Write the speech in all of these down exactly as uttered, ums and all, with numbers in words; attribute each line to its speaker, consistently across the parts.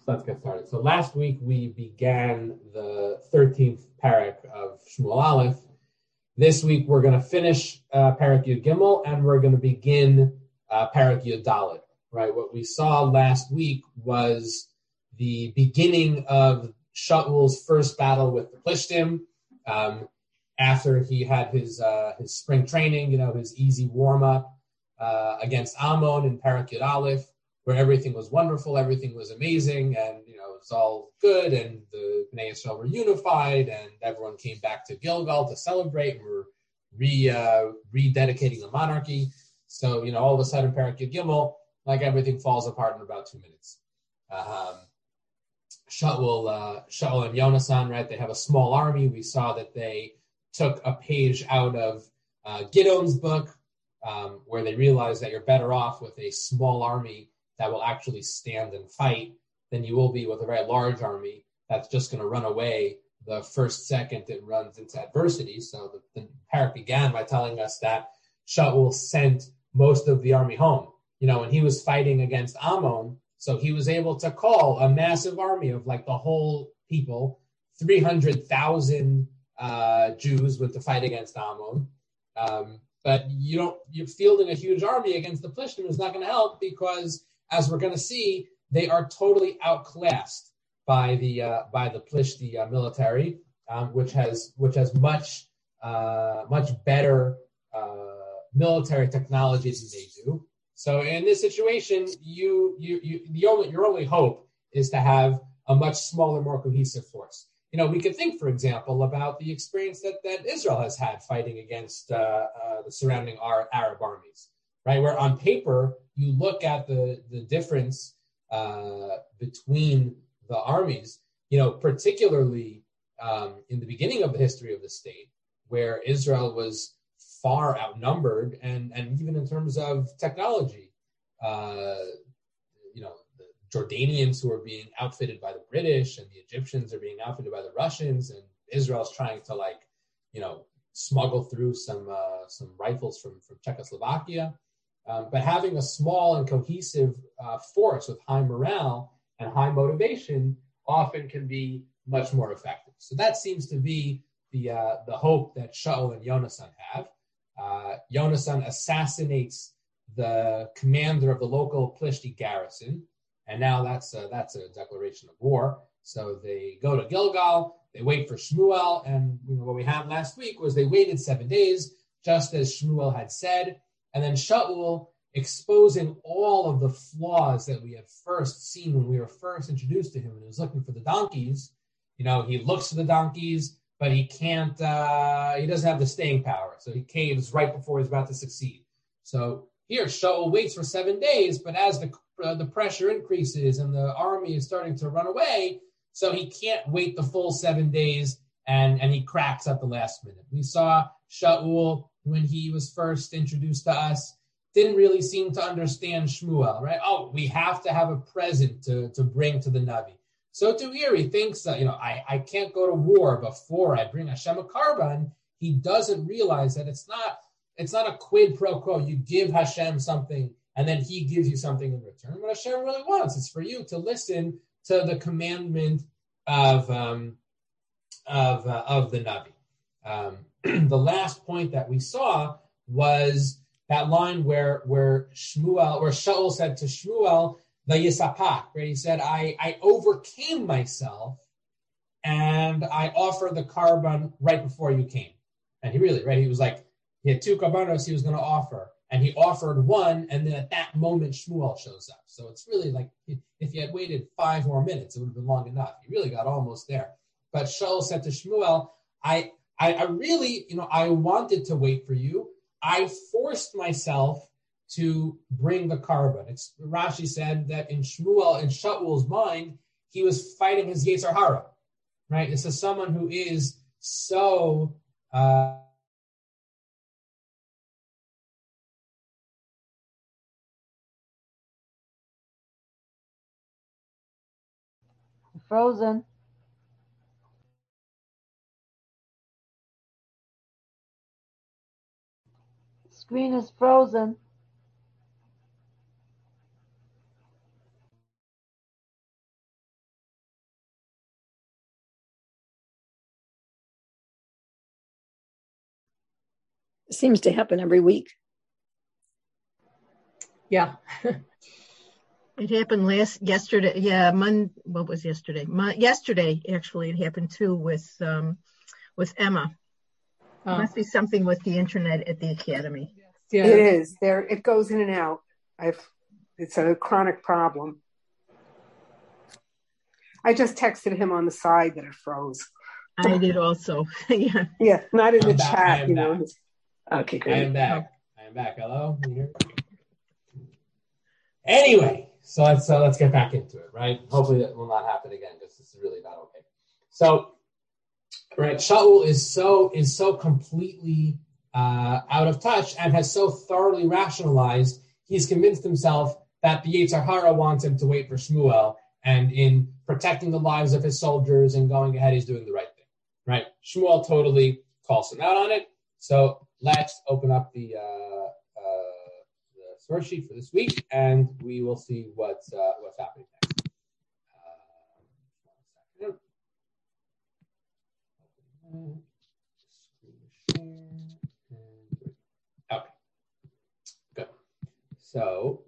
Speaker 1: So let's get started. So last week we began the thirteenth parak of Shmuel Aleph. This week we're going to finish uh, parak Yud Gimel, and we're going to begin uh, parak Yud Dalet. Right? What we saw last week was the beginning of Shaul's first battle with the Plishtim. Um, after he had his uh, his spring training, you know, his easy warm up uh, against Ammon in parak Yud Aleph, where everything was wonderful, everything was amazing, and you know it was all good, and the Bnei Yisrael were unified, and everyone came back to Gilgal to celebrate, and were re uh, rededicating the monarchy. So you know, all of a sudden, Parak Yud Gimel, like everything falls apart in about two minutes. Um, Shaul, uh, Shaul and Yonasan, right? They have a small army. We saw that they took a page out of uh, Gideon's book, um, where they realized that you're better off with a small army that will actually stand and fight than you will be with a very large army that's just going to run away the first second it runs into adversity. So the, the parak began by telling us that Shaul sent most of the army home. You know, when he was fighting against Ammon, so he was able to call a massive army of like the whole people, three hundred thousand uh, Jews went to fight against Ammon. Um, but you don't, you're fielding a huge army against the Plishtim is not going to help because, as we're going to see, they are totally outclassed by the uh, by the Plishti uh, military, um, which has which has much uh, much better uh, military technology than they do. So in this situation, you you you the only your only hope is to have a much smaller, more cohesive force. You know, we could think, for example, about the experience that, that Israel has had fighting against uh, uh, the surrounding Arab armies, right? Where on paper, you look at the, the difference uh, between the armies, you know, particularly um, in the beginning of the history of the state, where Israel was far outnumbered, and, and even in terms of technology, uh, you know, the Jordanians who are being outfitted by the British and the Egyptians are being outfitted by the Russians, and Israel's trying to, like, you know, smuggle through some uh, some rifles from, from Czechoslovakia. Um, but having a small and cohesive uh, force with high morale and high motivation often can be much more effective. So that seems to be the uh, the hope that Shaul and Yonasan have. Uh, Yonasan assassinates the commander of the local Plishti garrison, and now that's a, that's a declaration of war. So they go to Gilgal, they wait for Shmuel, and you know, what we had last week was they waited seven days, just as Shmuel had said. And then Shaul, exposing all of the flaws that we had first seen when we were first introduced to him, and he was looking for the donkeys. You know, he looks for the donkeys, but he can't, uh, he doesn't have the staying power. So he caves right before he's about to succeed. So here, Shaul waits for seven days, but as the uh, the pressure increases and the army is starting to run away, so he can't wait the full seven days, and, and he cracks at the last minute. We saw Shaul, when he was first introduced to us, didn't really seem to understand Shmuel, right? Oh, we have to have a present to, to bring to the Navi. So to here, he thinks that, you know, I, I can't go to war before I bring Hashem a carbon. He doesn't realize that it's not it's not a quid pro quo. You give Hashem something and then he gives you something in return. What Hashem really wants is for you to listen to the commandment of um, of uh, of the Navi. Um, the last point that we saw was that line where where Shmuel, where Shaul said to Shmuel, the Yisapak, where he said, I, I overcame myself and I offered the carbon right before you came. And he really, right, he was like, he had two carbonos he was going to offer, and he offered one, and then at that moment, Shmuel shows up. So it's really like, if you had waited five more minutes, it would have been long enough. You really got almost there. But Shaul said to Shmuel, I, I, I really, you know, I wanted to wait for you. I forced myself to bring the carbon. It's, Rashi said that in Shmuel, in Shaul's mind, he was fighting his Yetzer Hara, right? This is someone who is so uh,
Speaker 2: Frozen. Screen is frozen.
Speaker 3: It seems to happen every week.
Speaker 4: Yeah. It happened last yesterday. Yeah, Mon. What was yesterday? Mon, yesterday, actually, it happened too with um, with Emma. Oh. It must be something with the internet at the academy.
Speaker 5: Yeah. It is. There, it goes in and out. I've. It's a chronic problem. I just texted him on the side that it froze.
Speaker 4: I did also. yeah.
Speaker 5: Yeah, not in
Speaker 1: I'm
Speaker 5: the
Speaker 1: back.
Speaker 5: chat, you
Speaker 1: back.
Speaker 5: know. Okay, great.
Speaker 1: I am back. I am back. Hello. You hear? Anyway, so let's uh, let's get back into it, right? Hopefully that will not happen again because this is really not okay. So, right, Shaul is so is so completely uh, out of touch and has so thoroughly rationalized. He's convinced himself that the Yetzer Hara wants him to wait for Shmuel, and in protecting the lives of his soldiers and going ahead, he's doing the right thing, right? Shmuel totally calls him out on it. So let's open up the. Uh, source sheet for this week, and we will see what's uh, what's happening next. Uh, one second. Okay, good. So,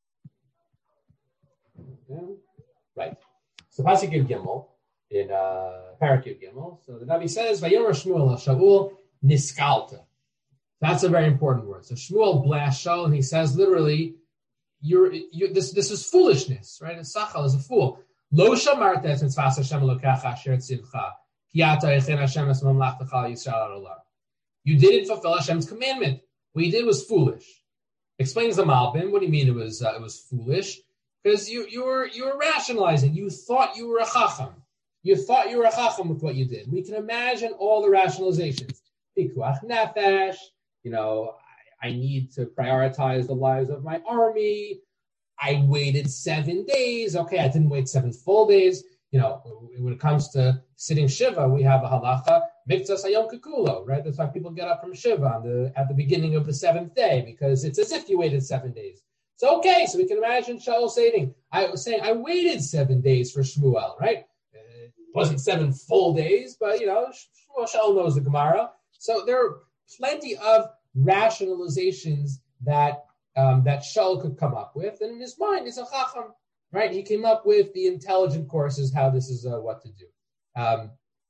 Speaker 1: right. So Pasuk Yud Gimel in uh, Parak Yud Gimel. So the Navi says, "Vayomer Shmuel al Shaul niskalta." That's a very important word. So Shmuel blasts Shaul, and he says literally, "You're you, this. This is foolishness, right? Sachal is a fool. Lo shamarta et mitzvas Hashem Elokecha asher tzivcha ki ata echen Hashem es mamlachtecha Yisrael haolam." You didn't fulfill Hashem's commandment. What you did was foolish. Explains the Malbim. What do you mean it was uh, it was foolish? Because you you were you were rationalizing. You thought you were a chacham. You thought you were a chacham with what you did. We can imagine all the rationalizations. Pikuach nefesh. You know, I, I need to prioritize the lives of my army. I waited seven days. Okay, I didn't wait seven full days. You know, when it comes to sitting Shiva, we have a halacha, miktzas hayom kekulo, right? That's why people get up from Shiva on the, at the beginning of the seventh day, because it's as if you waited seven days. So, okay, so we can imagine Shaul saying, I was saying, I waited seven days for Shmuel, right? It wasn't seven full days, but, you know, Shaul knows the Gemara. So there are plenty of rationalizations that um, that Shaul could come up with, and in his mind, he's a chacham, right? He came up with the intelligent courses, how this is uh, what to do. Um,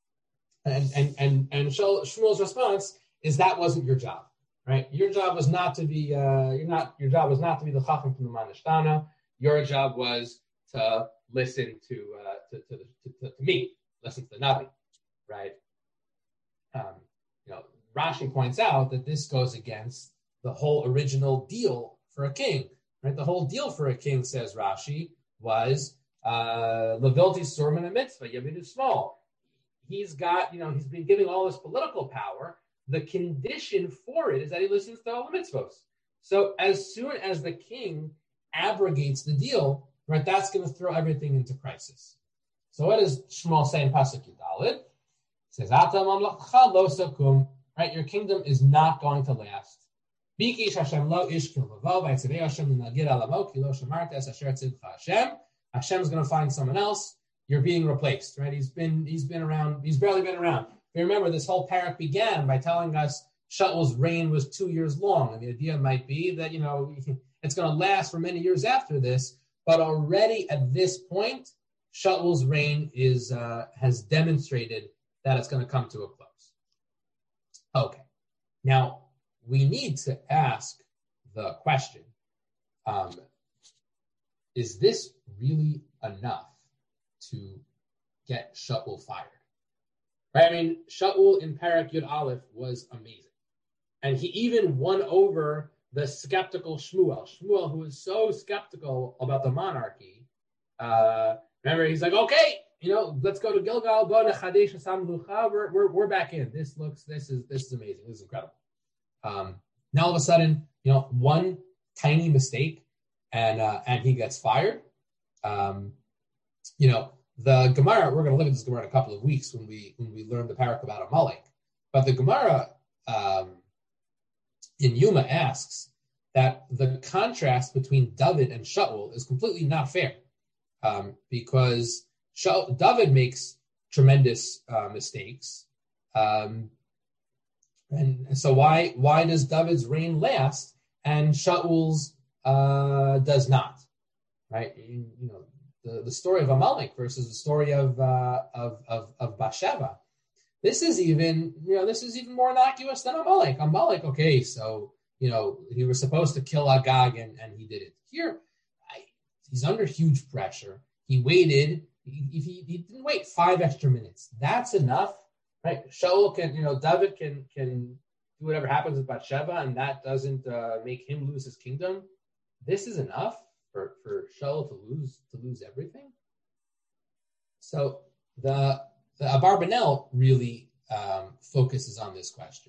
Speaker 1: and and and and Shaul, Shmuel's response is that wasn't your job, right? Your job was not to be uh, you're not your job was not to be the chacham from the Manishtana. Your job was to listen to uh, to, to, to, to to me, listen to the Navi, right? Um, you know. Rashi points out that this goes against the whole original deal for a king, right? The whole deal for a king, says Rashi, was levilti surman a mitzvah, yavidu small. He's got, you know, he's been giving all this political power. The condition for it is that he listens to all the mitzvahs. So as soon as the king abrogates the deal, right, that's going to throw everything into crisis. So what does Shmuel say in Pasuk Yudalid? It says, "Ata mamlachcha lo sakum." Right, your kingdom is not going to last. Hashem's going to find someone else. You're being replaced. Right? He's been he's been around. He's barely been around. But remember, this whole parak began by telling us Shaul's reign was two years long, and the idea might be that you know it's going to last for many years after this. But already at this point, Shaul's reign is uh, has demonstrated that it's going to come to a close. Okay, now we need to ask the question, um, is this really enough to get Shaul fired? Right? I mean, Shaul in Parak Yud Aleph was amazing. And he even won over the skeptical Shmuel. Shmuel, who was so skeptical about the monarchy. Uh, remember, he's like, okay, you know, let's go to Gilgal. We're, we're, we're back in. This looks, this is, this is amazing. This is incredible. Um, now all of a sudden, you know, one tiny mistake and, uh, and he gets fired. Um, you know, the Gemara, we're going to look at this Gemara in a couple of weeks when we, when we learn the parak about Amalek. But the Gemara, um, in Yuma asks that the contrast between David and Shaul is completely not fair. Um, because Shaul, David makes tremendous uh, mistakes. Um, And so why why does David's reign last and Shaul's uh, does not? Right? You, you know, the, the story of Amalek versus the story of uh, of of of Bathsheba. This is even, you know, this is even more innocuous than Amalek. Amalek, okay, so, you know, he was supposed to kill Agag and, and he did it. Here, I, he's under huge pressure. He waited. He, he, he didn't wait five extra minutes. That's enough, right? Shaul can, you know, David can can do whatever happens with Bathsheba, and that doesn't uh, make him lose his kingdom. This is enough for, for Shaul to lose to lose everything. So the The Abarbanel really um, focuses on this question.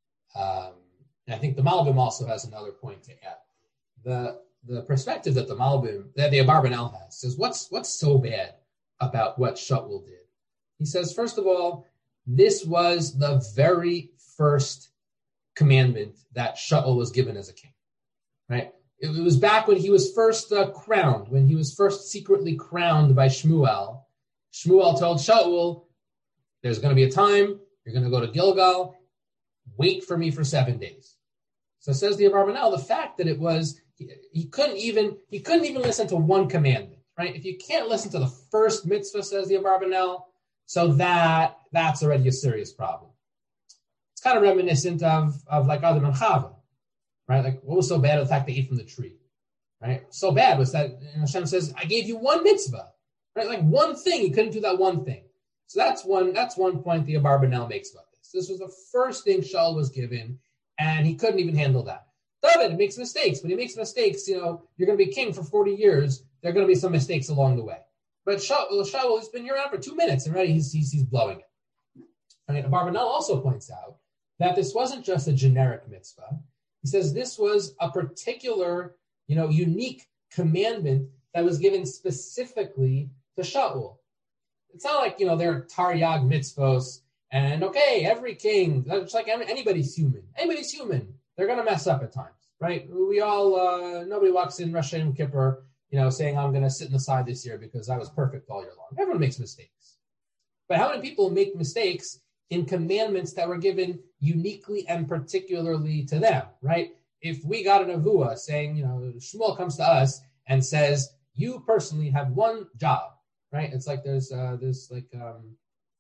Speaker 1: Um, and I think the Malbim also has another point to add. The the perspective that the Malbim, that the Abarbanel has, says, what's what's so bad about what Shaul did? He says, first of all, this was the very first commandment that Shaul was given as a king, right? It was back when he was first uh, crowned, when he was first secretly crowned by Shmuel. Shmuel told Shaul, there's going to be a time, you're going to go to Gilgal, wait for me for seven days. So says the Abarbanel, the fact that it was, he, he couldn't even, he couldn't even listen to one commandment, right? If you can't listen to the first mitzvah, says the Abarbanel, so that, that's already a serious problem. It's kind of reminiscent of, of like Adam and Chava, right? Like, what was so bad of the fact they ate from the tree, right? So bad was that Hashem says, I gave you one mitzvah, right? Like one thing, you couldn't do that one thing. So that's one that's one point the Abarbanel makes about this. This was the first thing Shaul was given, and he couldn't even handle that. David makes mistakes. When he makes mistakes, you know, you're going to be king for forty years. There are going to be some mistakes along the way. But Shaul, Shaul has been here around for two minutes, and already he's, he's, he's blowing it. And Abarbanel also points out that this wasn't just a generic mitzvah. He says this was a particular, you know, unique commandment that was given specifically to Shaul. It's not like, you know, they're Taryag mitzvos, and okay, every king, it's like anybody's human. Anybody's human. They're going to mess up at times, right? We all, uh, nobody walks in Rosh Hashanah Kippur, you know, saying, I'm going to sit in the side this year because I was perfect all year long. Everyone makes mistakes. But how many people make mistakes in commandments that were given uniquely and particularly to them, right? If we got a nevuah saying, you know, Shmuel comes to us and says, you personally have one job, right? It's like there's uh, this like um,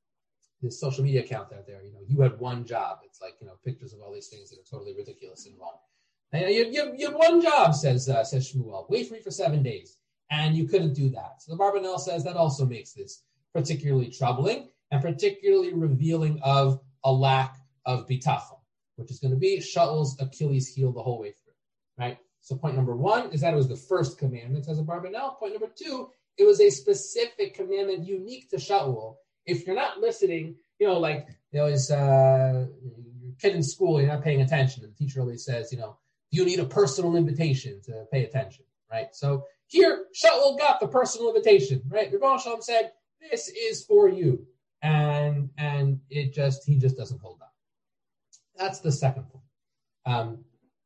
Speaker 1: this social media account out there. You know, you had one job. It's like, you know, pictures of all these things that are totally ridiculous and wrong. And you, you, you have one job, says uh, says Shmuel. Wait for me for seven days, and you couldn't do that. So the Abarbanel says that also makes this particularly troubling and particularly revealing of a lack of bitachon, which is going to be Shaul's Achilles heel the whole way through, right? So point number one is that it was the first commandment, says Abarbanel. Point number two, it was a specific commandment unique to Shaul. If you're not listening, you know, like, you know, is uh, your kid in school, you're not paying attention. And the teacher always says, you know, you need a personal invitation to pay attention, right? So here, Shaul got the personal invitation, right? Rebbe Shalom said, this is for you. And and it just, he just doesn't hold up. That's the second point. Um,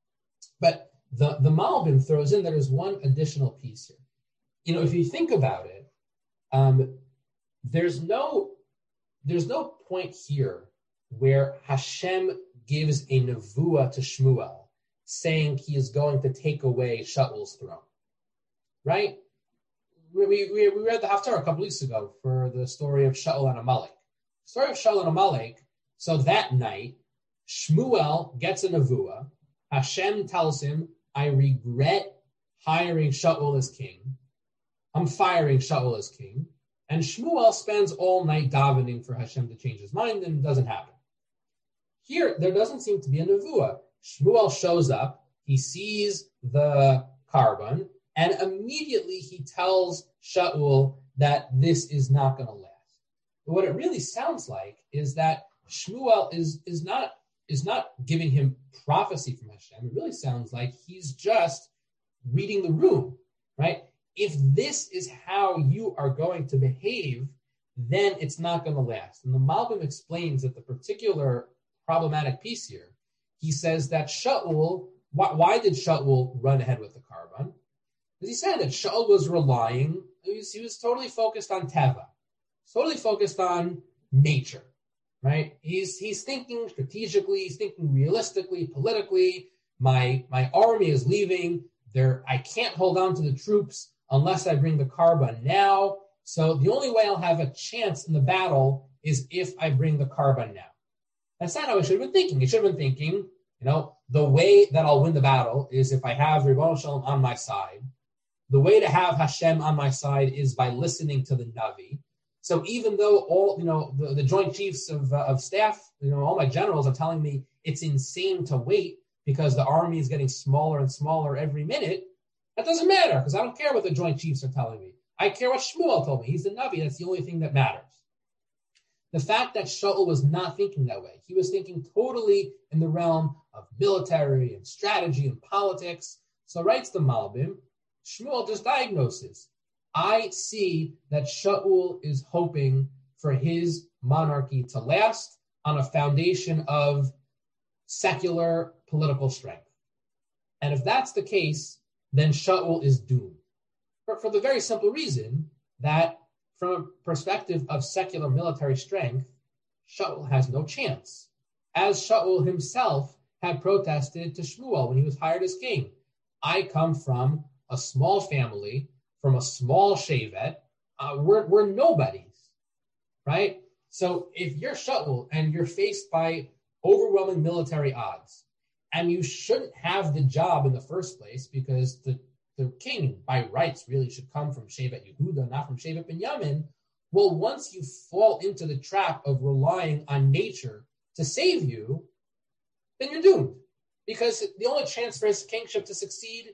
Speaker 1: but the, the Malbim throws in, there is one additional piece here. You know, if you think about it, um, there's no there's no point here where Hashem gives a nevuah to Shmuel saying he is going to take away Shaul's throne, right? We, we, we read the Haftarah a couple weeks ago for the story of Shaul and Amalek. The story of Shaul and Amalek, so that night, Shmuel gets a nevuah. Hashem tells him, I regret hiring Shaul as king. I'm firing Shaul as king. And Shmuel spends all night davening for Hashem to change his mind, and it doesn't happen. Here, there doesn't seem to be a nevuah. Shmuel shows up, he sees the carbon, and immediately he tells Shaul that this is not going to last. But what it really sounds like is that Shmuel is, is not is not giving him prophecy from Hashem. It really sounds like he's just reading the room, right? If this is how you are going to behave, then it's not going to last. And the Malbim explains that the particular problematic piece here, he says that Shaul, why, why did Shaul run ahead with the carbon? Because he said that Shaul was relying, he was, he was totally focused on Teva, totally focused on nature. right? He's he's thinking strategically, he's thinking realistically, politically. My my army is leaving. There, I can't hold on to the troops unless I bring the Karban now. So the only way I'll have a chance in the battle is if I bring the Karban now. That's not how I should have been thinking. He should have been thinking, you know, the way that I'll win the battle is if I have Ribono Shel Olam on my side. The way to have Hashem on my side is by listening to the Navi. So even though all, you know, the, the Joint Chiefs of, uh, of Staff, you know, all my generals are telling me it's insane to wait because the army is getting smaller and smaller every minute, that doesn't matter because I don't care what the Joint Chiefs are telling me. I care what Shmuel told me. He's the Navi. That's the only thing that matters. The fact that Shaul was not thinking that way, he was thinking totally in the realm of military and strategy and politics. So writes the Malbim, Shmuel just diagnoses. I see that Shaul is hoping for his monarchy to last on a foundation of secular political strength. And if that's the case, then Shaul is doomed. For, for the very simple reason that from a perspective of secular military strength, Shaul has no chance. As Shaul himself had protested to Shmuel when he was hired as king. I come from a small family, from a small shevet. Uh, we're, we're nobodies, right? So if you're Shaul and you're faced by overwhelming military odds, and you shouldn't have the job in the first place because the, the king, by rights, really should come from Shevet Yehuda, not from Shevet Binyamin. Well, once you fall into the trap of relying on nature to save you, then you're doomed. Because the only chance for his kingship to succeed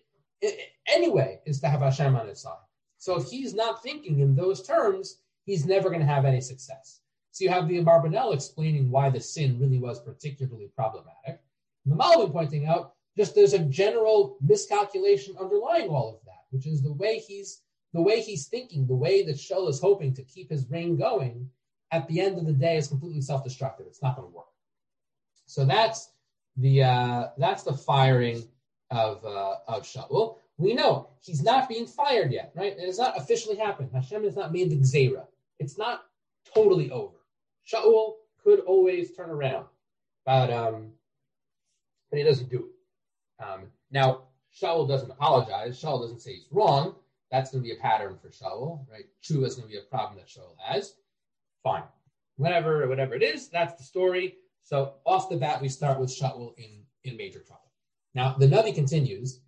Speaker 1: anyway is to have Hashem on his side. So if he's not thinking in those terms, he's never going to have any success. So you have the Abarbanel explaining why the sin really was particularly problematic. And the Malbim pointing out just there's a general miscalculation underlying all of that, which is the way he's the way he's thinking, the way that Shaul is hoping to keep his reign going, at the end of the day is completely self-destructive. It's not going to work. So that's the uh, that's the firing of uh, of Shaul. We know he's not being fired yet, right? It has not officially happened. Hashem has not made the Gzeira. It's not totally over. Shaul could always turn around, but um, but he doesn't do it. Um, now, Shaul doesn't apologize. Shaul doesn't say he's wrong. That's going to be a pattern for Shaul, right? Tshuva is going to be a problem that Shaul has. Fine. Whatever, whatever it is, that's the story. So off the bat, we start with Shaul in, in major trouble. Now, the Navi continues,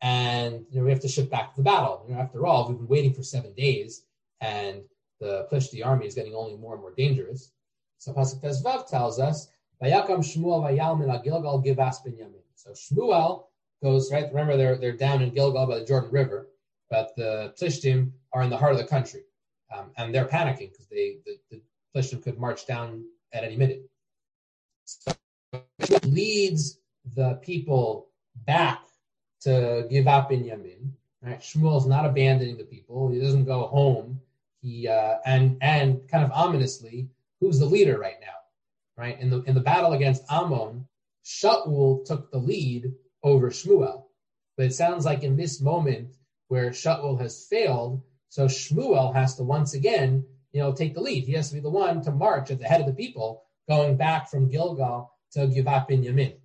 Speaker 1: and you know, we have to ship back to the battle. You know, after all, we've been waiting for seven days, and the Plishti army is getting only more and more dangerous. So Pasuk Tezvav tells us, Vayakam Shmuel vayal min Gilgal Givas Binyamin. So Shmuel goes, right, remember they're, they're down in Gilgal by the Jordan River, but the Plishtim are in the heart of the country, um, and they're panicking because they the, the Plishtim could march down at any minute. So he leads the people back to give up Binyamin. Right? Shmuel's not abandoning the people. He doesn't go home. He uh, and and kind of ominously, who's the leader right now? Right? In the in the battle against Ammon, Shaul took the lead over Shmuel. But it sounds like in this moment where Shaul has failed, so Shmuel has to once again, you know, take the lead. He has to be the one to march at the head of the people, going back from Gilgal to Givat Binyamin.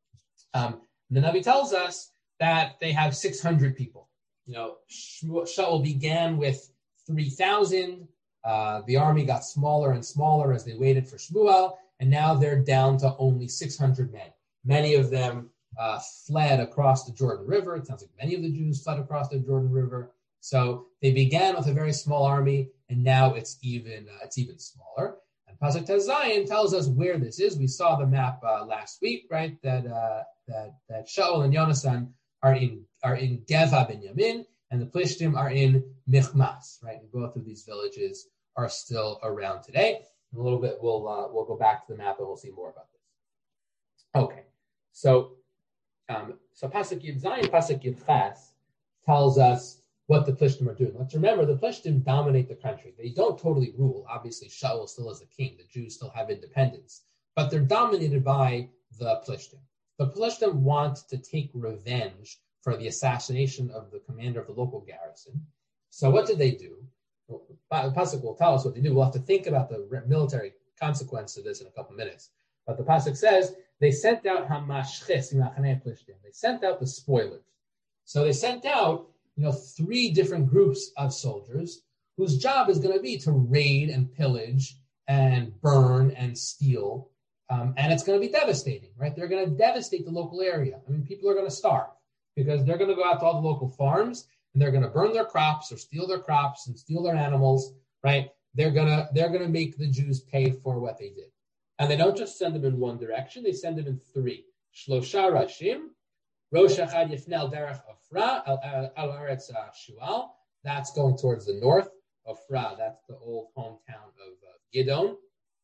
Speaker 1: Um, the Navi tells us that they have six hundred people. You know, Shaul began with three thousand. Uh, the army got smaller and smaller as they waited for Shmuel, and now they're down to only six hundred men. Many of them uh, fled across the Jordan River. It sounds like many of the Jews fled across the Jordan River. So they began with a very small army, and now it's even uh, it's even smaller. And Pasuk Tezayin tells us where this is. We saw the map uh, last week, right? That uh, that that Shaul and Yonasan are in are in Geva Binyamin, and the Plishtim are in Michmas, right? And both of these villages are still around today. In a little bit, we'll uh, we'll go back to the map and we'll see more about this. Okay, so um, so Pasuk Yud Zayin, Pasuk Yud Ches tells us what the Plishtim are doing. Let's remember, the Plishtim dominate the country. They don't totally rule. Obviously, Shaul still is the king. The Jews still have independence. But they're dominated by the Plishtim. The Plishtim want to take revenge for the assassination of the commander of the local garrison. So what did they do? Well, Pasuk will tell us what they do. We'll have to think about the military consequence of this in a couple minutes. But the pasuk says they sent out hamashchis imachanei plishtim. They sent out the spoilers. So they sent out, you know, three different groups of soldiers whose job is going to be to raid and pillage and burn and steal, um, and it's going to be devastating, right? They're going to devastate the local area. I mean, people are going to starve because they're going to go out to all the local farms and they're going to burn their crops or steal their crops and steal their animals, right? They're gonna they're gonna make the Jews pay for what they did, and they don't just send them in one direction; they send them in three. Shlosha Rashim, Rosh Echad Yifnei Derech Ofra Al Eretz Shual. That's going towards the north. Ofra, that's the old hometown of uh, Gidon.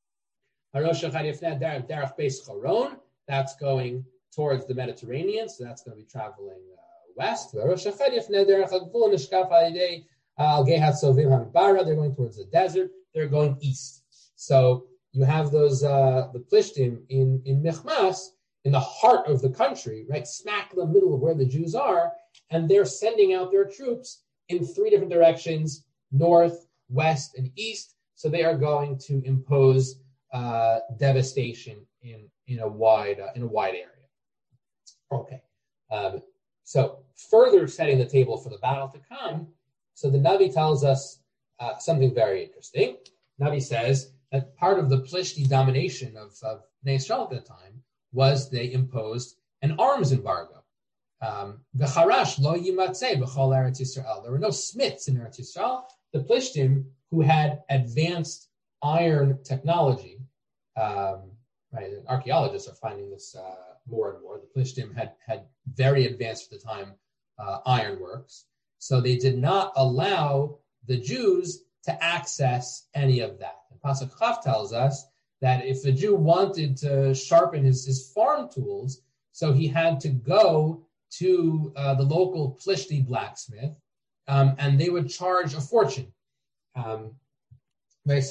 Speaker 1: Rosh Echad Yifnei Derech Derech Beis Choron. That's going towards the Mediterranean, so that's going to be traveling uh, west. Rosh Echad Yifnei Derech Hagvul Nishkaf Alidei. Al Gehat Sovim Hamibara, they're going towards the desert, they're going east. So you have those, uh, the Plishtim in, in Michmas, in the heart of the country, right, smack in the middle of where the Jews are, and they're sending out their troops in three different directions, north, west, and east. So they are going to impose uh, devastation in, in a wide uh, in a wide area. Okay. Um, so further setting the table for the battle to come. So the Navi tells us uh, something very interesting. Navi says that part of the Plishti domination of, of Bnei Yisrael at the time was they imposed an arms embargo. Um, V'charash lo yimatzeh b'chol Eretz Yisrael. There were no smiths in Eretz Yisrael. The Plishtim, who had advanced iron technology, um, right? And archaeologists are finding this uh, more and more. The Plishtim had had very advanced at the time uh, ironworks. So they did not allow the Jews to access any of that. And Pasuk Chav tells us that if a Jew wanted to sharpen his, his farm tools, so he had to go to uh, the local Plishti blacksmith, um, and they would charge a fortune. Um, What's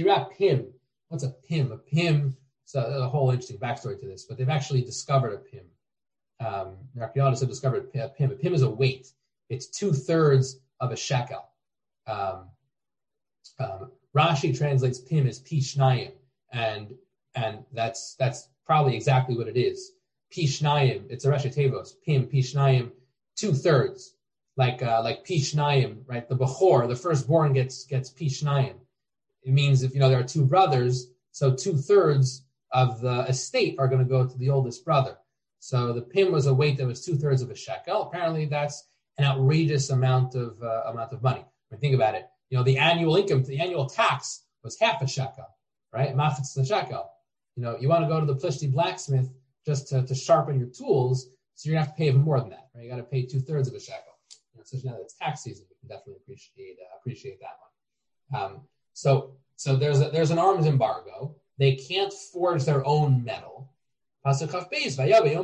Speaker 1: a pim? A pim, so there's a whole interesting backstory to this, but they've actually discovered a pim. Um, archaeologists have discovered a pim. A pim is a weight. It's two-thirds of a shekel. Um, um, Rashi translates pim as pishnayim, and and that's that's probably exactly what it is. Pishnayim, it's a Rashi Tevos. Pim, pishnayim, two-thirds. Like uh, like pishnayim, right? The bechor, the firstborn gets gets pishnayim. It means if you know there are two brothers, so two-thirds of the estate are going to go to the oldest brother. So the pim was a weight that was two-thirds of a shekel. Apparently, that's an outrageous amount of uh, amount of money. I mean, think about it. You know, the annual income, the annual tax was half a shekel, right? Mafetz the shekel. You know, you want to go to the Plishti blacksmith just to, to sharpen your tools, so you're gonna have to pay even more than that, right? You got to pay two thirds of a shekel. You know, especially now that it's tax season, we can definitely appreciate uh, appreciate that one. Um, so, so there's a, there's an arms embargo. They can't forge their own metal. So there's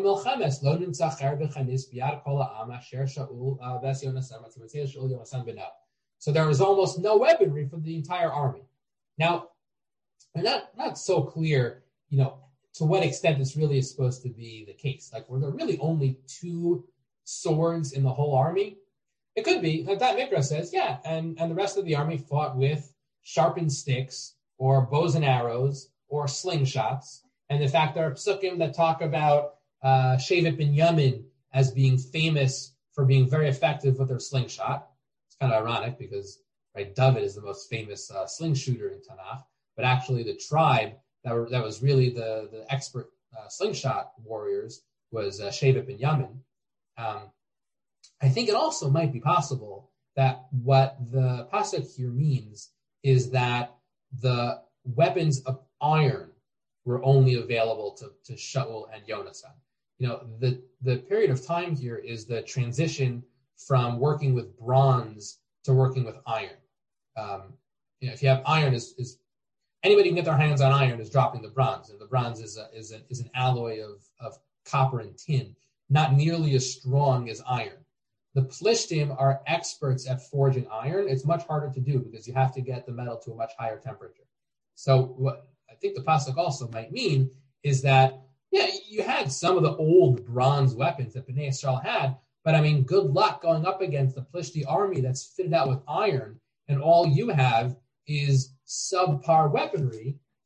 Speaker 1: almost no weaponry for the entire army. Now, I'm not, not so clear, you know, to what extent this really is supposed to be the case. Like, were there really only two swords in the whole army? It could be. Like that Mikra says, yeah, and, and the rest of the army fought with sharpened sticks or bows and arrows or slingshots. And in fact, there are psukim that talk about uh, Shevet Binyamin as being famous for being very effective with their slingshot. It's kind of ironic because, right, David is the most famous uh, sling shooter in Tanakh, but actually the tribe that, were, that was really the, the expert uh, slingshot warriors was uh, Shevet Binyamin. Um, I think it also might be possible that what the pasuk here means is that the weapons of iron were only available to, to Shaul and Yonasan. You know, the, the period of time here is the transition from working with bronze to working with iron. Um, you know, if you have iron, is, is anybody can get their hands on iron is dropping the bronze, and the bronze is a, is, a, is an alloy of, of copper and tin, not nearly as strong as iron. The Plishtim are experts at forging iron. It's much harder to do because you have to get the metal to a much higher temperature. So what I think the pasuk also might mean is that, yeah, you had some of the old bronze weapons that Bnei Yisrael had, but I mean, good luck going up against the Plishti army that's fitted out with iron, and all you have is subpar weaponry.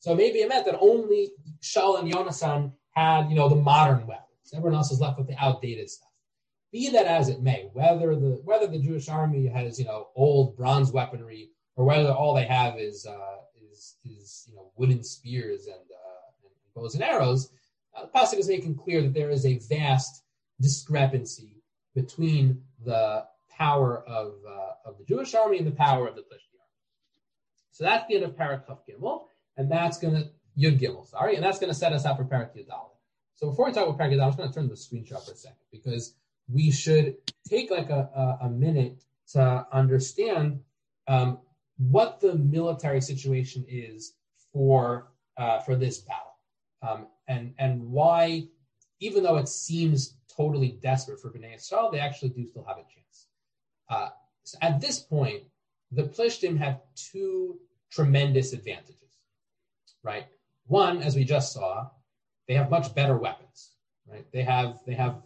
Speaker 1: So maybe it meant that only Shaul and Yonasan had, you know, the modern weapons. Everyone else is left with the outdated stuff. Be that as it may, whether the whether the Jewish army has, you know, old bronze weaponry, or whether all they have is uh, is is you know wooden spears and, uh, and bows and arrows, uh, the pasuk is making clear that there is a vast discrepancy between the power of uh, of the Jewish army and the power of the Plishti army. So that's the end of Parak Chaf Gimel, and that's going to Yud Gimel, sorry, and that's going to set us up for Parak Yud Dalet. So before we talk about Parak Yud Dalet, I'm just going to turn the screenshot for a second, because we should take like a, a, a minute to understand um, what the military situation is for uh, for this battle, um, and and why, even though it seems totally desperate for Bnei Yisrael, they actually do still have a chance. Uh, so at this point, the Plishtim have two tremendous advantages, right? One, as we just saw, they have much better weapons, right? They have they have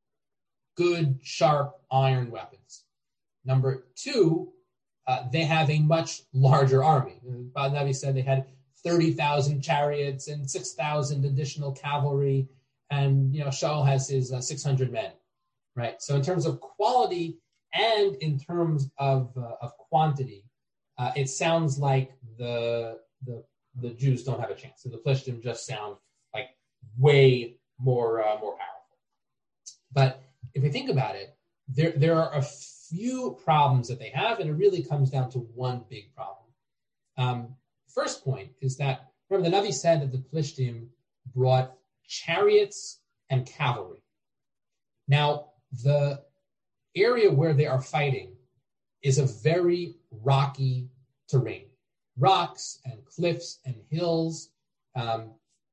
Speaker 1: good, sharp iron weapons. Number two, uh, they have a much larger army. Bad Navi said they had thirty thousand chariots and six thousand additional cavalry, and you know Shaul has his uh, six hundred men, right? So in terms of quality and in terms of uh, of quantity, uh, it sounds like the the the Jews don't have a chance. So the Plishtim just sound like way more uh, more powerful. But if you think about it, there there are a few problems that they have, and it really comes down to one big problem. Um, first point is that, remember, the Navi said that the Plishtim brought chariots and cavalry. Now, the area where they are fighting is a very rocky terrain. Rocks and cliffs and hills. Um,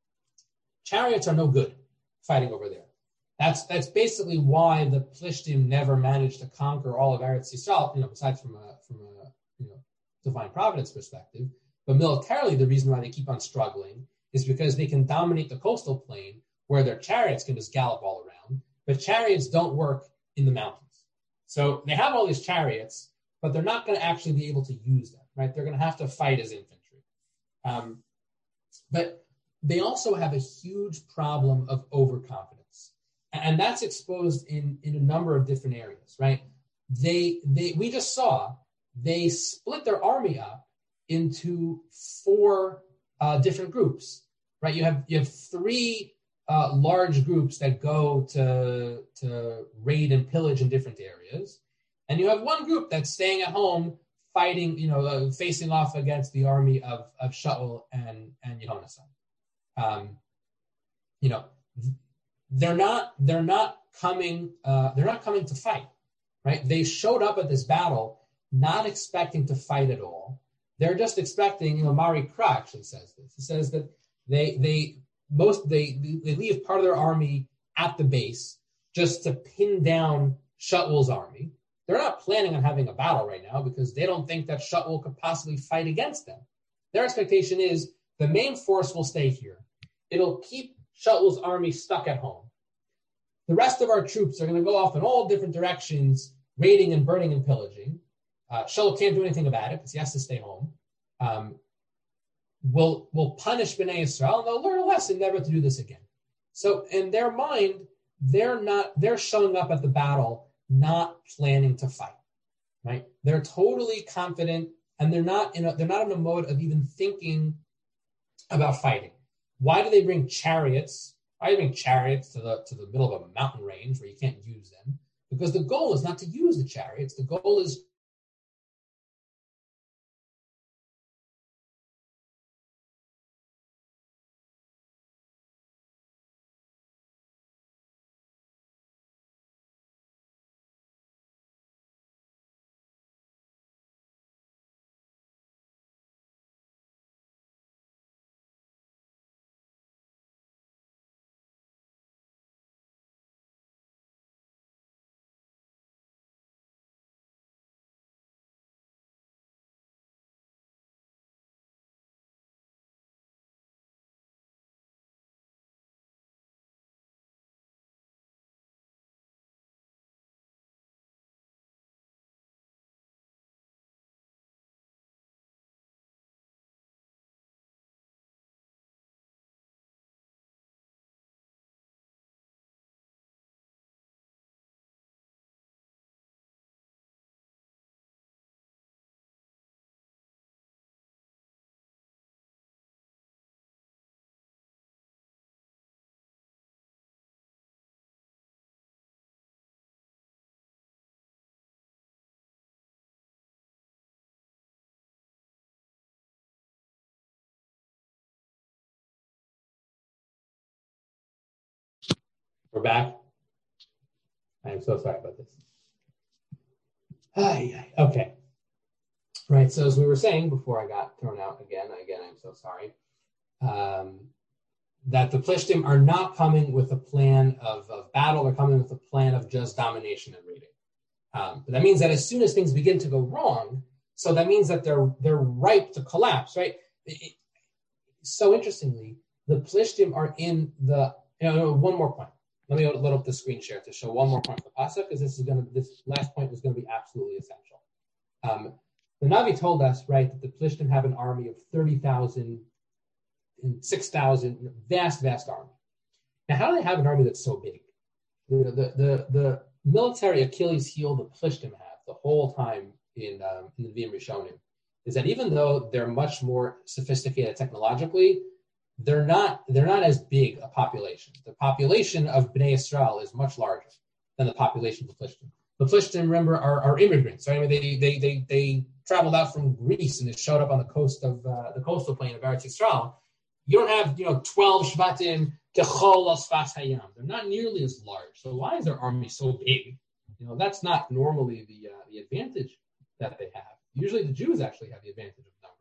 Speaker 1: chariots are no good fighting over there. That's that's basically why the Plishtim never managed to conquer all of Eretz Yisrael, you know, besides from a from a you know divine providence perspective. But militarily, the reason why they keep on struggling is because they can dominate the coastal plain where their chariots can just gallop all around, but chariots don't work in the mountains. So they have all these chariots, but they're not going to actually be able to use them, right? They're going to have to fight as infantry. Um, but they also have a huge problem of overconfidence. And that's exposed in, in a number of different areas, right? They they we just saw they split their army up into four uh, different groups, right? You have you have three uh, large groups that go to to raid and pillage in different areas, and you have one group that's staying at home fighting, you know, uh, facing off against the army of of Shaul and and Yehonasan. Um, you know. They're not. They're not coming. Uh, they're not coming to fight, right? They showed up at this battle not expecting to fight at all. They're just expecting. You know, Mari Kra actually says this. He says that they they most they they leave part of their army at the base just to pin down Shaul's army. They're not planning on having a battle right now because they don't think that Shaul could possibly fight against them. Their expectation is the main force will stay here. It'll keep Shaul's army stuck at home. The rest of our troops are going to go off in all different directions, raiding and burning and pillaging. Uh, Shaul can't do anything about it because he has to stay home. Um, we'll, we'll punish Bnei Yisrael, and they'll learn a lesson never to do this again. So in their mind, they're not they're showing up at the battle not planning to fight. Right? They're totally confident, and they're not in a, they're not in a mode of even thinking about fighting. Why do they bring chariots? Why do they bring chariots to the to the middle of a mountain range where you can't use them? Because the goal is not to use the chariots. The goal is We're back. I am so sorry about this. Ay, okay. Right, so as we were saying before I got thrown out again, again, I'm so sorry, um, that the Plishtim are not coming with a plan of, of battle, they're coming with a plan of just domination and raiding. Um, but that means that as soon as things begin to go wrong, so that means that they're they're ripe to collapse, right? It, it, so interestingly, the Plishtim are in the, you know, one more point. Let me load up the screen share to show one more point for Pasuk, because this is going to, this last point was going to be absolutely essential. Um, the Navi told us, right, that the Plishtim have an army of thirty thousand and six thousand, vast, vast army. Now, how do they have an army that's so big? The, the, the, the military Achilles heel the Plishtim have the whole time in, um, in the Nevi'im Rishonim is that even though they're much more sophisticated technologically, they're not they're not as big a population. The population of Bnei Yisrael is much larger than the population of the Plishtim. The Plishtim, remember, are, are immigrants. Right? I mean, they, they they they traveled out from Greece and they showed up on the coast of uh, the coastal plain of Eretz Yisrael. You don't have, you know, twelve Shvatim Kechol Asfas Hayam. They're not nearly as large. So why is their army so big? You know, that's not normally the uh, the advantage that they have. Usually, the Jews actually have the advantage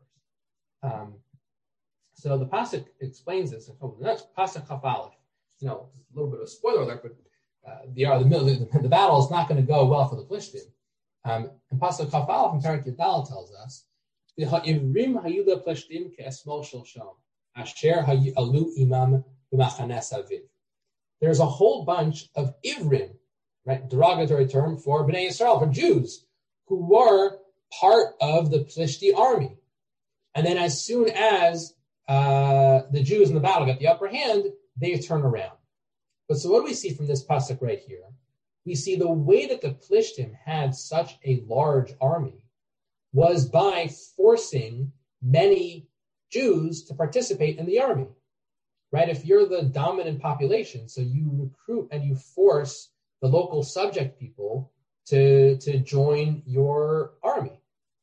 Speaker 1: of numbers. Um, So the pasuk explains this. Oh, the next pasuk Chaf Aleph. You know, a little bit of a spoiler alert, but uh, the, uh, the, the the battle is not going to go well for the Plishtim. Um, and pasuk Chaf Aleph in Parak Yudal tells us, the Ha'ivrim Hayuda Plishtim ke'esmol shel shom asher alu imam b'machanes aviv. There's a whole bunch of ivrim, right, derogatory term for Bnei Yisrael, for Jews who were part of the Plishti army, and then as soon as Uh, the Jews in the battle get the upper hand, they turn around. But so what do we see from this pasuk right here? We see the way that the Plishtim had such a large army was by forcing many Jews to participate in the army, right? If you're the dominant population, so you recruit and you force the local subject people to, to join your army.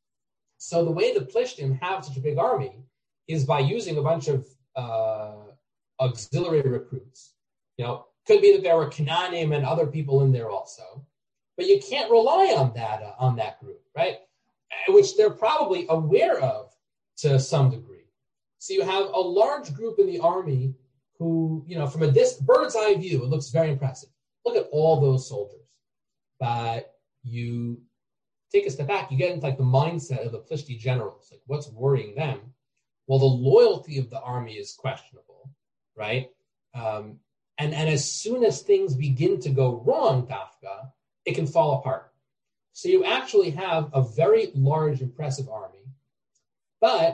Speaker 1: So the way the Plishtim have such a big army is by using a bunch of uh, auxiliary recruits. You know, could be that there were Canaanim and other people in there also, but you can't rely on that uh, on that group, right? Which they're probably aware of to some degree. So you have a large group in the army who, you know, from a dis- bird's eye view, it looks very impressive. Look at all those soldiers, but you take a step back, you get into like the mindset of the Plishti generals, like what's worrying them. Well, the loyalty of the army is questionable, right? Um, and, and as soon as things begin to go wrong, Dafka, it can fall apart. So you actually have a very large, impressive army, but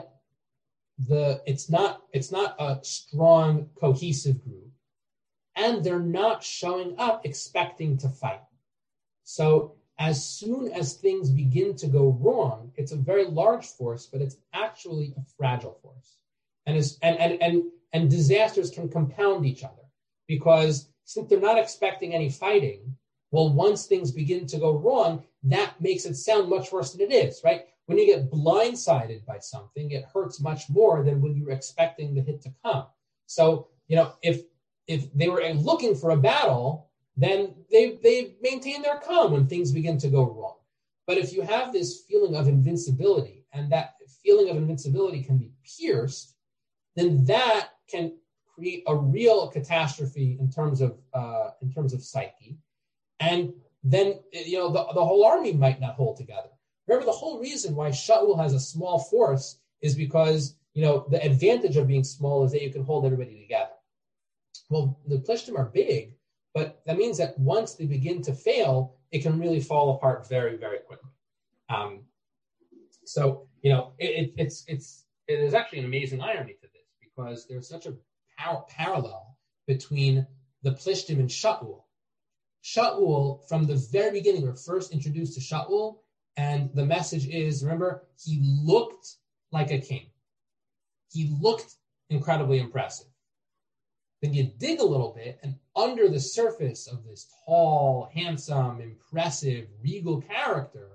Speaker 1: the it's not it's not a strong, cohesive group, and they're not showing up expecting to fight. So as soon as things begin to go wrong, it's a very large force, but it's actually a fragile force. And, is, and, and, and, and disasters can compound each other because since they're not expecting any fighting, well, once things begin to go wrong, that makes it sound much worse than it is, right? When you get blindsided by something, it hurts much more than when you're expecting the hit to come. So, you know, if if they were looking for a battle, then they they maintain their calm when things begin to go wrong. But if you have this feeling of invincibility, and that feeling of invincibility can be pierced, then that can create a real catastrophe in terms of uh, in terms of psyche, and then you know the, the whole army might not hold together. Remember, the whole reason why Shaul has a small force is because you know the advantage of being small is that you can hold everybody together. Well, the Plishtim are big. But that means that once they begin to fail, it can really fall apart very, very quickly. Um, so, you know, it, it, it's it's it is actually an amazing irony to this because there's such a par- parallel between the Plishtim and Shaul. Shaul, from the very beginning, we're first introduced to Shaul, and the message is, remember, he looked like a king. He looked incredibly impressive. Then you dig a little bit, and under the surface of this tall, handsome, impressive, regal character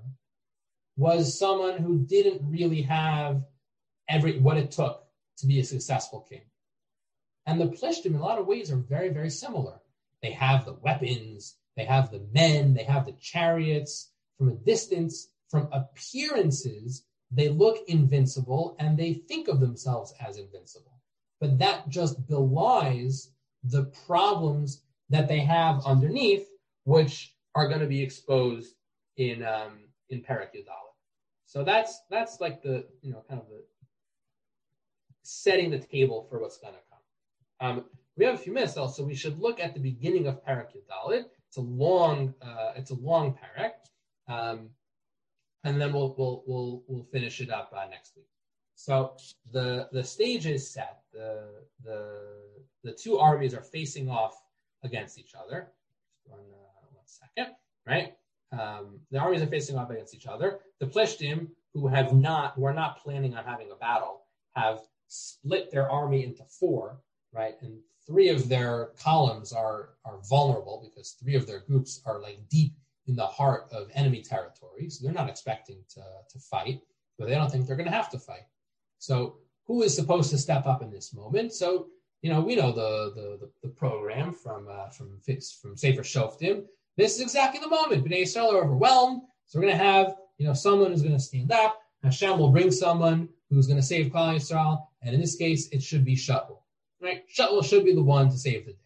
Speaker 1: was someone who didn't really have every what it took to be a successful king. And the Plishtim, in a lot of ways, are very, very similar. They have the weapons, they have the men, they have the chariots. From a distance, from appearances, they look invincible and they think of themselves as invincible. But that just belies the problems that they have underneath, which are going to be exposed in um, in Perek Yud Aleph. So that's that's like the you know kind of the setting the table for what's going to come. Um, we have a few minutes though, so we should look at the beginning of Perek Yud Aleph. It's a long uh, it's a long Perek, um, and then we'll we'll we'll we'll finish it up uh, next week. So the the stage is set. The the the two armies are facing off against each other. Just one, uh, one second, right? Um, the armies are facing off against each other. The Plishtim, who have not, who are not planning on having a battle, have split their army into four, right? And three of their columns are are vulnerable because three of their groups are like deep in the heart of enemy territory. So they're not expecting to to fight, but they don't think they're going to have to fight. So who is supposed to step up in this moment? So, you know, we know the the the, the program from uh, from from Sefer Shoftim. This is exactly the moment. Bnei Yisrael are overwhelmed, so we're going to have, you know, someone who's going to stand up. Hashem will bring someone who's going to save Klal Yisrael, and in this case, it should be Shaul. Right? Shaul should be the one to save the day.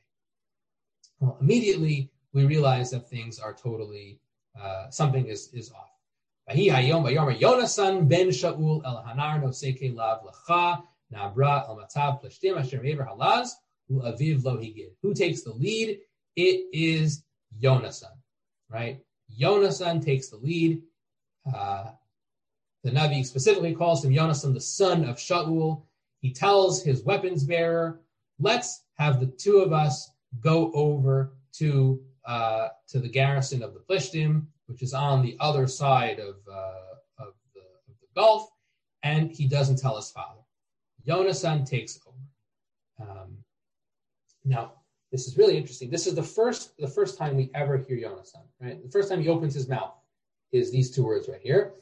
Speaker 1: Well, immediately we realize that things are totally uh, something is is off. Vahi hayom vayomer Yonasan ben Shaul el hanar noseke lav lecha nabra el matav plishtim asher mever halaz u'aviv lo higid. Who takes the lead? It is Yonasan, right? Yonasan takes the lead. Uh, the Navi specifically calls him Yonasan, the son of Shaul. He tells his weapons bearer, let's have the two of us go over to uh, to the garrison of the Plishtim, which is on the other side of, uh, of, the, of the Gulf, and he doesn't tell his father. Yonasan takes over. Um, now, this is really interesting. This is the first the first time we ever hear Yonasan, right? The first time he opens his mouth is these two words right here.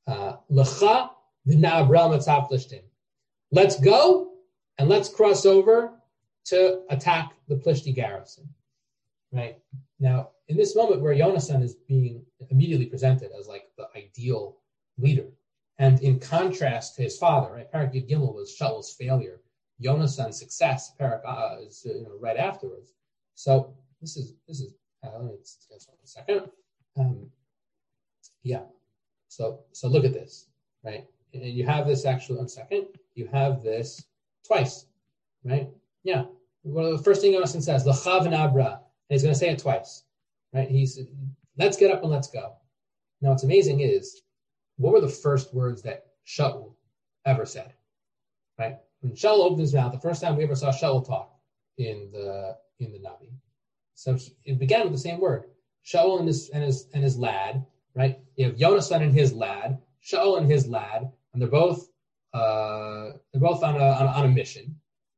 Speaker 1: Lecha v'na'abrel matzav plishtim. Let's go and let's cross over to attack the Plishti garrison, right? Now, in this moment where Yonasan is being immediately presented as like the ideal leader, and in contrast to his father, right? Perek Yud Gimel was Shaul's failure. Yonasan's success, Perek uh, is you know, right afterwards. So this is this is. Uh, let me just one second. Um, yeah. So so look at this, right? And you have this actually. One second. You have this twice, right? Yeah. Well, the first thing Yonasan says, "L'cha v'na'abra," and he's going to say it twice, right? He's, let's get up and let's go. Now, what's amazing is, what were the first words that Shaul ever said, right? When Shaul opened his mouth, the first time we ever saw Shaul talk in the in the Navi. So he, it began with the same word. Shaul and his and his and his lad, right? You have Yonasan and his lad, Shaul and his lad, and they're both uh, they're both on a on, on a mission.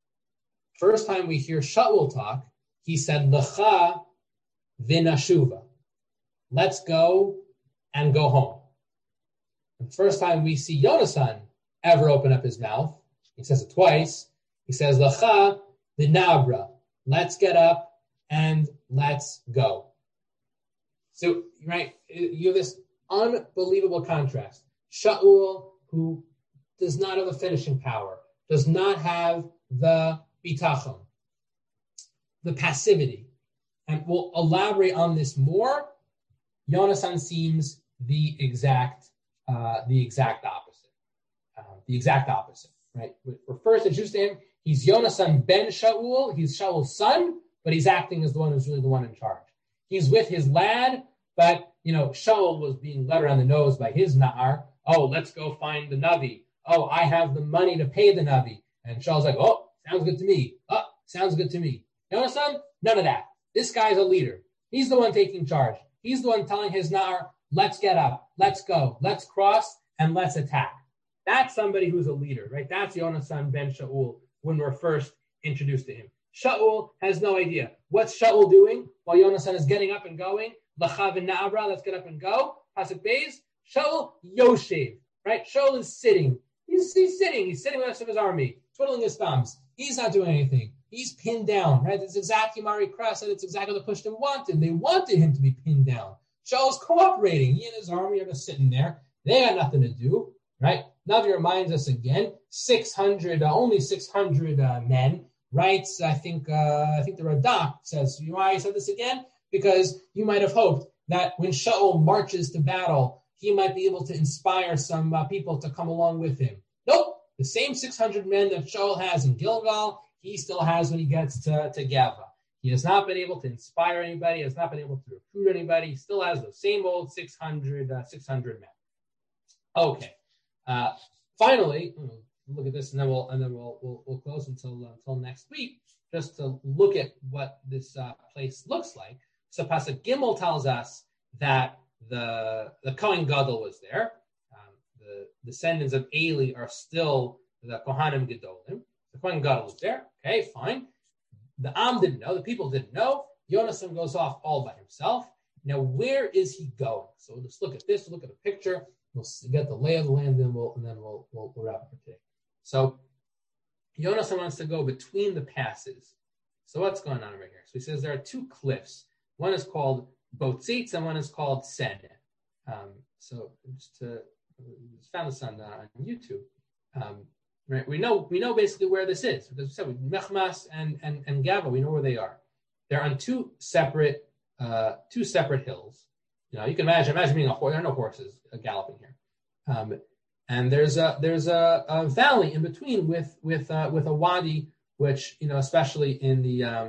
Speaker 1: First time we hear Shaul talk, he said Lecha v'nashuva. Let's go and go home. The first time we see Yonasan ever open up his mouth, he says it twice. He says, Lecha v'na'abra. Let's get up and let's go. So, right, you have this unbelievable contrast. Shaul, who does not have the finishing power, does not have the bitachon, the passivity. And we'll elaborate on this more. Yonasan seems the exact, uh, the exact opposite. Uh, the exact opposite. Right? We're first introduced to him. He's Yonasan ben Shaul. He's Shaul's son, but he's acting as the one who's really the one in charge. He's with his lad, but, you know, Shaul was being led around the nose by his Na'ar. Oh, let's go find the Navi. Oh, I have the money to pay the Navi. And Shaul's like, oh, sounds good to me. Oh, sounds good to me. Yonasan, none of that. This guy's a leader. He's the one taking charge. He's the one telling his Na'ar, let's get up, let's go, let's cross, and let's attack. That's somebody who's a leader, right? That's Yonasan ben Shaul when we're first introduced to him. Shaul has no idea. What's Shaul doing while Yonasan is getting up and going? Lecha v'na'abra, let's get up and go. Pasuk Beis, Shaul yoshev, right? Shaul is sitting. He's, he's sitting. He's sitting with the rest of his army, twiddling his thumbs. He's not doing anything. He's pinned down, right? It's exactly Mari Kras said. It's exactly what the Plishtim wanted. They wanted him to be pinned down. Shaul's cooperating. He and his army are just sitting there. They got nothing to do, right? Navi reminds us again, six hundred, uh, only six hundred uh, men, right? I think uh, I think the Radak says, you know why I said this again? Because you might have hoped that when Shaul marches to battle, he might be able to inspire some uh, people to come along with him. Nope. The same six hundred men that Shaul has in Gilgal, he still has when he gets to, to Gava. He has not been able to inspire anybody. He has not been able to recruit anybody. He still has the same old six hundred, uh, six hundred men. Okay. Uh, finally, look at this, and then we'll and then we'll we'll, we'll close until uh, until next week, just to look at what this uh, place looks like. So Pasuk Gimel tells us that the the Kohen Gadol was there. Um, the descendants of Eli are still the Kohanim Gedolim. The Kohen Gadol was there. Okay, fine. The Am didn't know. The people didn't know. Yonasan goes off all by himself. Now, where is he going? So let's look at this. Look at the picture. We'll get the lay of the land, and, we'll, and then we'll, we'll, we'll wrap up for today. So Yonasan wants to go between the passes. So what's going on right here? So he says there are two cliffs. One is called Botzitz, and one is called Sen. Um, so just to just found this on, uh, on YouTube. Um, right, we know we know basically where this is because we said Mechmas and and and Gava. We know where they are. They're on two separate uh, two separate hills. You know, you can imagine imagine being a horse. There are no horses galloping here, um, and there's a there's a, a valley in between with with uh, with a wadi, which you know, especially in the um,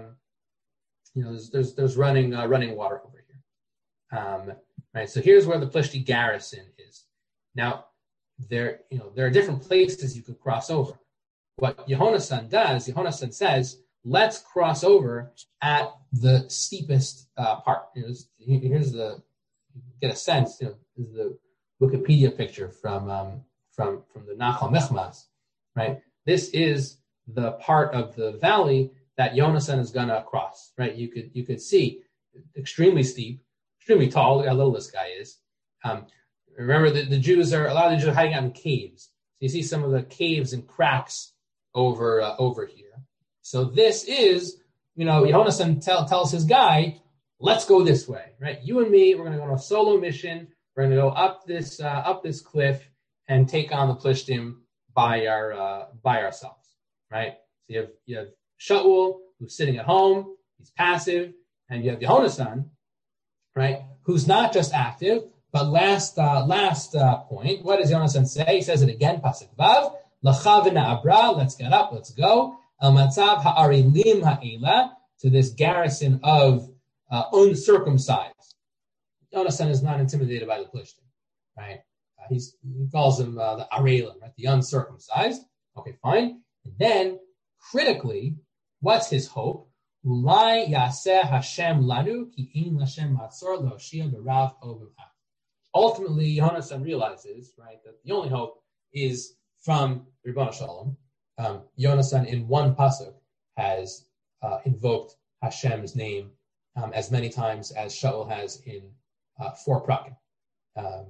Speaker 1: you know, there's there's, there's running uh, running water over here. Um, right, so here's where the Plishti garrison is. Now, there you know there are different places you could cross over. What Yehonasan does, Yehonasan says, let's cross over at the steepest uh, part. Here's, here's the get a sense. You know, this is the Wikipedia picture from um, from from the Nachal Mechmas, right? This is the part of the valley that Yonasan is going to cross, right? You could you could see extremely steep, extremely tall. Look how little this guy is. Um, remember, the, the Jews are a lot of the Jews are hiding out in caves. So you see some of the caves and cracks over uh, over here. So this is, you know, Yehonasan tell, tells his guy, let's go this way, right? You and me, we're going to go on a solo mission. We're going to go up this uh, up this cliff and take on the Plishtim by our uh, by ourselves, right? So you have you have Shaul, who's sitting at home, he's passive, and you have Yehonasan, right, who's not just active, but last uh, last uh, point, what does Yehonasan say? He says it again, Pasuk Vav, L'chavina abra, let's get up, let's go, El matzav ha'arilim ha'ela, to this garrison of uh, uncircumcised. Yehonasan is not intimidated by the Plishtim, right? Uh, he's, he calls them uh, the arelim, right, the uncircumcised. Okay, fine. And then, critically, what's his hope? Ulai yaseh Hashem lanu ki in Hashem matzor lo'oshia b'rav ovim. Ultimately, Yehonasan realizes, right, that the only hope is from Ribbon Shalom. Um, Yonasan in one pasuk has uh, invoked Hashem's name um, as many times as Shaul has in uh, four prakim. Um,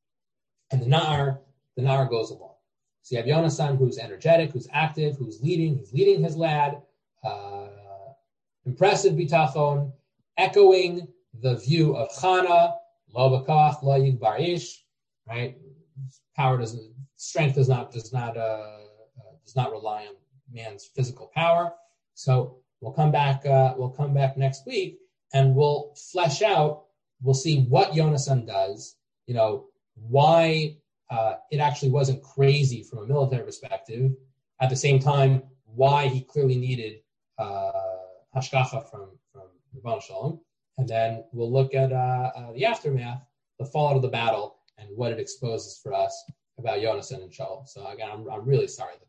Speaker 1: and the Na'ar, the Na'ar goes along. So you have Yonasan, who's energetic, who's active, who's leading, he's leading his lad, uh, impressive bitachon, echoing the view of Chana, lo b'kach, lo yigbar ish, right? Power doesn't, strength does not does not uh, uh, does not rely on man's physical power. So we'll come back. Uh, we'll come back next week, and we'll flesh out. We'll see what Yonasan does. You know why uh, it actually wasn't crazy from a military perspective. At the same time, why he clearly needed uh, hashgacha from from Ribbon Shalom, and then we'll look at uh, uh, the aftermath, the fallout of the battle, and what it exposes for us about Yonasan and Shaul. So again, I'm, I'm really sorry that